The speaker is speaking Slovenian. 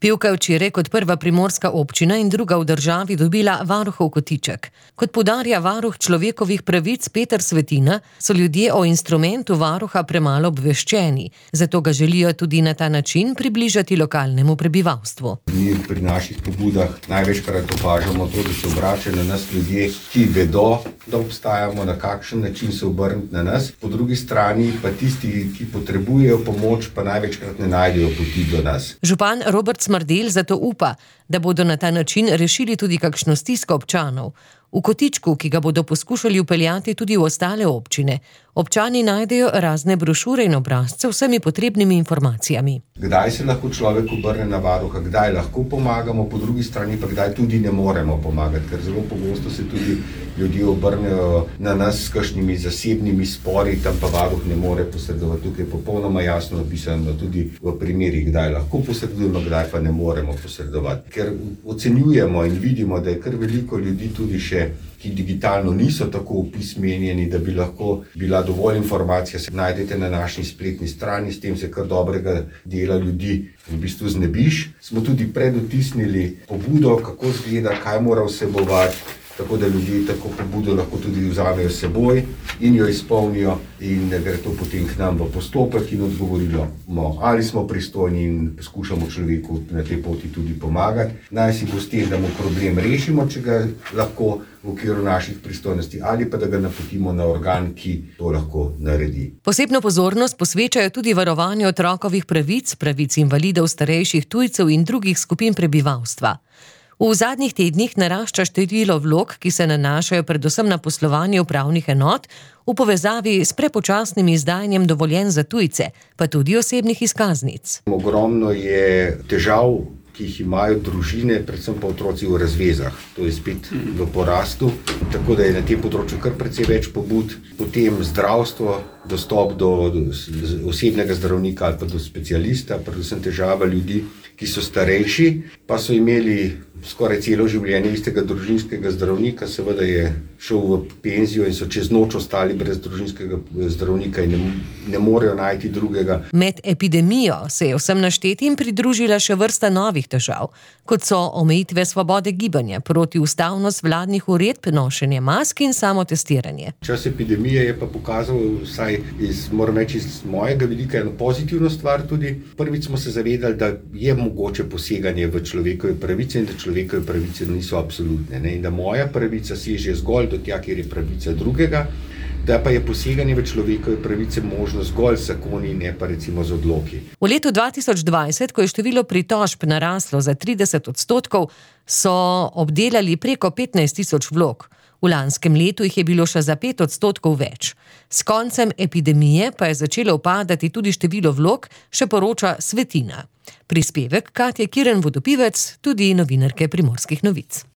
Pivka je včeraj kot prva primorska občina in druga v državi dobila varuhov kotiček. Kot poudarja varuh človekovih pravic Peter Svetina, so ljudje o instrumentu varuha premalo obveščeni, zato ga želijo tudi na ta način približati lokalnemu prebivalstvu. Mi pri naših pobudah največkrat opažamo to, da se obračajo na nas ljudje, ki vedo, da obstajamo, na kakšen način se obrniti na nas. Po drugi strani pa tisti, ki potrebujejo pomoč, pa največkrat ne najdejo poti do nas. Župan Robert Smrdelj zato upa, da bodo na ta način rešili tudi kakšno stisko občanov. V kotičku, ki ga bodo poskušali vpeljati tudi v ostale občine, občani najdejo razne brošure in obrazce vsemi potrebnimi informacijami. Kdaj se lahko človek obrne na varuha, kdaj lahko pomagamo, po drugi strani pa kdaj tudi ne moremo pomagati, ker zelo pogosto se tudi ljudje obrnejo na nas s kakšnimi zasebnimi spori, tam pa varuh ne more posredovati. Tukaj je popolnoma jasno napisano tudi v primerih, kdaj lahko posredujemo, kdaj pa ne moremo posredovati. Ker ocenjujemo in vidimo, da je kar veliko ljudi tudi še, ki digitalno niso tako opismenjeni, da bi lahko bila dovolj informacija, se najdete na naši spletni strani, s tem se kar dobrega dela ljudi v bistvu znebiš. Smo tudi predotisnili pobudo, kako izgleda, kaj mora vsebovati, tako da ljudje tako pobudo lahko tudi vzamejo s seboj in jo izpolnijo in gre to potem k nam v postopek in odgovorilo, ali smo pristojni in poskušamo človeku na tej poti tudi pomagati. Naj si bo s tem, da mu problem rešimo, če ga lahko v okviru naših pristojnosti, ali pa da ga napotimo na organ, ki to lahko naredi. Posebno pozornost posvečajo tudi varovanju otrokovih pravic, pravic invalidov, starejših tujcev in drugih skupin prebivalstva. V zadnjih tednih narašča število vlog, ki se nanašajo predvsem na poslovanje upravnih enot v povezavi s prepočasnim izdajanjem dovoljenj za tujce, pa tudi osebnih izkaznic. Ogromno je težav, ki jih imajo družine, predvsem pa otroci v razvezah. To je spet v porastu, tako da je na tem področju kar precej več pobud. Potem zdravstvo, dostop do osebnega zdravnika ali pa do specialista, predvsem težava ljudi, ki so starejši, pa so imeli skoraj celo življenje istega družinskega zdravnika, seveda je šel v penzijo in so čez noč ostali brez družinskega zdravnika in ne morejo najti drugega. Med epidemijo se je vsem naštetim pridružila še vrsta novih težav, kot so omejitve svobode gibanja, protiustavnost vladnih uredb, nošenje mask in samotestiranje. Čas epidemije je pa pokazal, vsaj moram reči iz mojega vidika, eno pozitivno stvar tudi. Prvič smo se zavedali, da je mogoče poseganje v človekove pravice in da človekove pravice niso absolutne, in da moja pravica seže zgolj do tja, kjer je pravica drugega, da pa je poseganje v človekove pravice možno zgolj z zakoni, ne pa recimo z odloki. V letu 2020, ko je število pritožb naraslo za 30%, so obdelali preko 15.000 vlog. V lanskem letu jih je bilo še za 5% več. S koncem epidemije pa je začelo upadati tudi število vlog, še poroča Svetina. Prispevek Katje Kirn Vodopivec, tudi novinarke Primorskih novic.